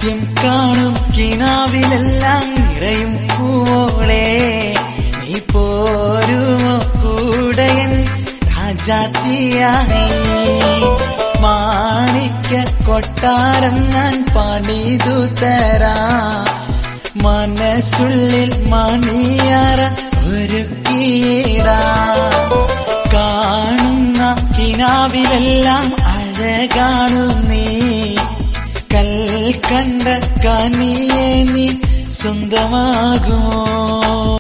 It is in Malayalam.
നിത്യം കാണും കിനാവിലെല്ലാം നിറയും പൂവോളെ നീ പോരുമോ കൂടയൻ രാജാത്തിയായി മാണിക്യ കൊട്ടാരം ഞാൻ പണിതു തരാം മനസ്സുള്ളിൽ മണിയറ ഒരുക്കിയിടാം കാണുന്ന കിനാവിലെല്ലാം അഴകാണു നീ കൽക്കണ്ട കനിയെ നീ സ്വന്തമാകുമോ